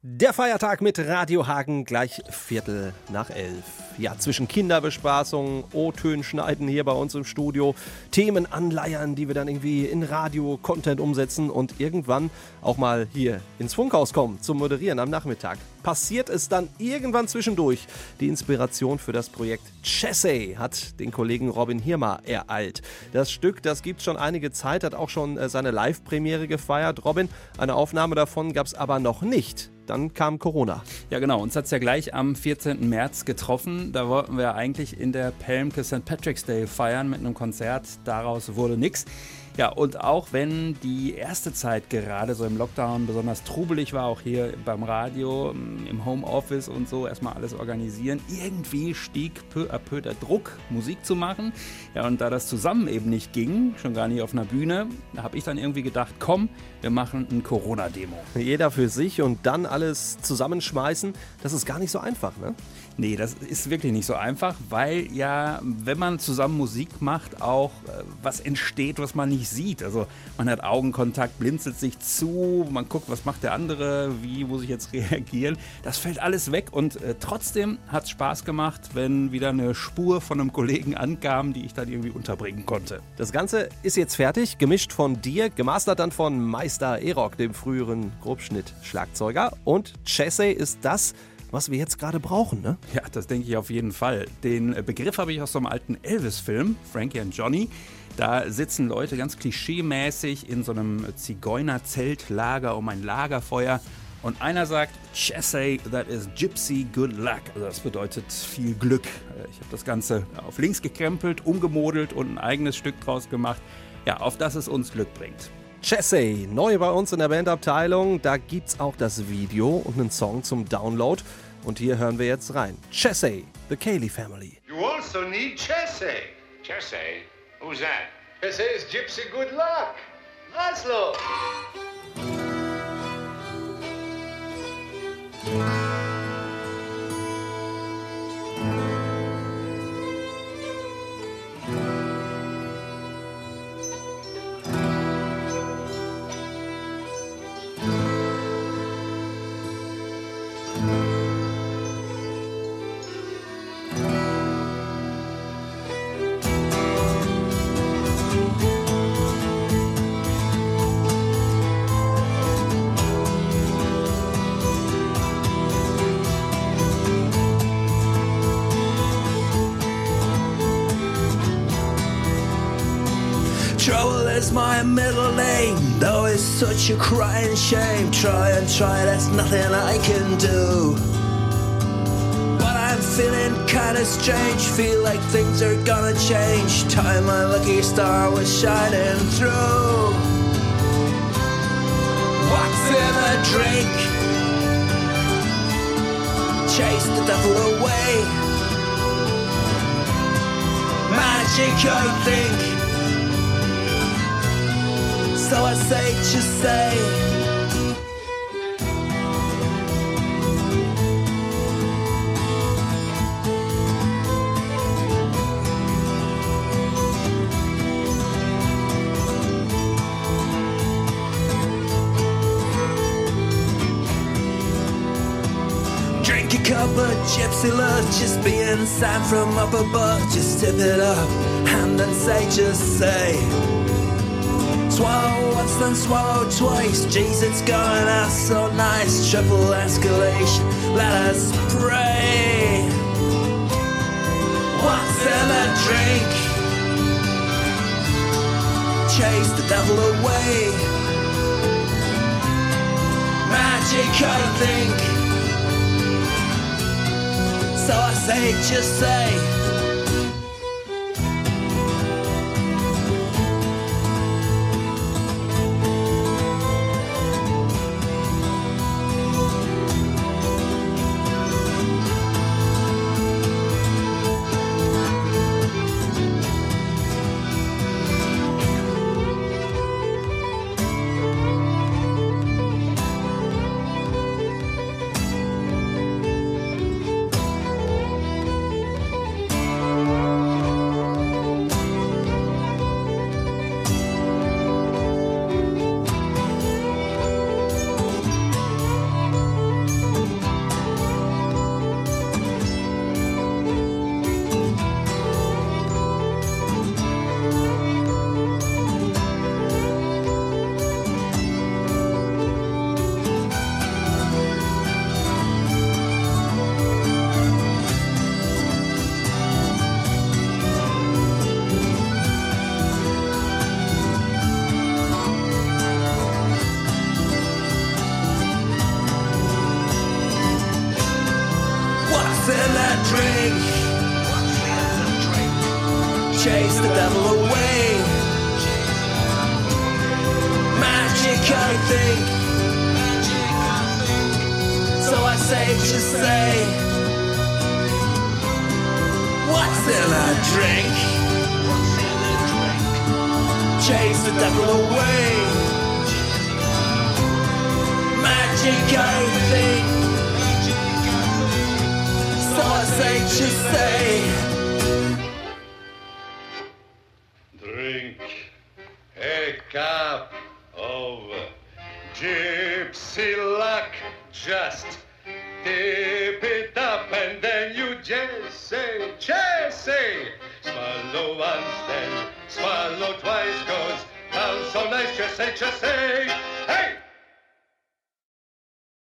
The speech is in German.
Der Feiertag mit Radio Hagen gleich 11:15. Ja, zwischen Kinderbespaßung, O-Tönen schneiden hier bei uns im Studio, Themen anleiern, die wir dann irgendwie in Radio-Content umsetzen und irgendwann auch mal hier ins Funkhaus kommen zum Moderieren am Nachmittag. Passiert es dann irgendwann zwischendurch. Die Inspiration für das Projekt Chessay hat den Kollegen Robin Hirmer ereilt. Das Stück, das gibt schon einige Zeit, hat auch schon seine Live-Premiere gefeiert. Robin, eine Aufnahme davon gab es aber noch nicht. Dann kam Corona. Ja genau, uns hat es ja gleich am 14. März getroffen. Da wollten wir eigentlich in der Pelmke St. Patrick's Day feiern mit einem Konzert. Daraus wurde nichts. Ja, und auch wenn die erste Zeit gerade so im Lockdown besonders trubelig war, auch hier beim Radio, im Homeoffice und so, erstmal alles organisieren, irgendwie stieg peu à peu der Druck, Musik zu machen. Ja, und da das zusammen eben nicht ging, schon gar nicht auf einer Bühne, da habe ich dann irgendwie gedacht, komm, wir machen ein Corona-Demo. Jeder für sich und dann alles zusammenschmeißen, das ist gar nicht so einfach, ne? Nee, das ist wirklich nicht so einfach, weil ja, wenn man zusammen Musik macht, auch was entsteht, was man nicht sieht. Also man hat Augenkontakt, blinzelt sich zu, man guckt, was macht der andere, wie muss ich jetzt reagieren. Das fällt alles weg und trotzdem hat es Spaß gemacht, wenn wieder eine Spur von einem Kollegen ankam, die ich dann irgendwie unterbringen konnte. Das Ganze ist jetzt fertig, gemischt von dir, gemastert dann von Meister Erok, dem früheren Grobschnitt-Schlagzeuger. Und Chessay ist das, was wir jetzt gerade brauchen, ne? Ja, das denke ich auf jeden Fall. Den Begriff habe ich aus so einem alten Elvis-Film, Frankie and Johnny. Da sitzen Leute ganz klischeemäßig in so einem Zigeuner-Zeltlager um ein Lagerfeuer. Und einer sagt, Chessay, that is gypsy good luck. Also das bedeutet viel Glück. Ich habe das Ganze auf links gekrempelt, umgemodelt und ein eigenes Stück draus gemacht. Ja, auf das es uns Glück bringt. Chessay, neu bei uns in der Bandabteilung. Da gibt's auch das Video und einen Song zum Download. Und hier hören wir jetzt rein. Chessay, The Cayley Family. You also need Chessay. Chessay? Who's that? Chessay is Gypsy Good Luck. Laszlo. Trouble is my middle name, though it's such a crying shame. Try and try, there's nothing I can do. But I'm feeling kinda strange, feel like things are gonna change. Time my lucky star was shining through. What's in a drink? Chase the devil away. Magic, I think. So I say, just say. Drink a cup of gypsy love, just being sand from up above. Just tip it up and then say, just say. Swallow once, then swallow twice. Jeez, it's going out so nice. Triple escalation, let us pray. What's in a drink? Chase the devil away. Magic, I think. So I say, just say. What's in that drink? Chase the devil away. Magic, I think. So I say, just say, what's in that drink? Chase the devil away. Magic, I think. So I say, just say, Drink a cup of gypsy luck. Just dip it up and then you just say, swallow once, then swallow twice, goes down so nice, just say,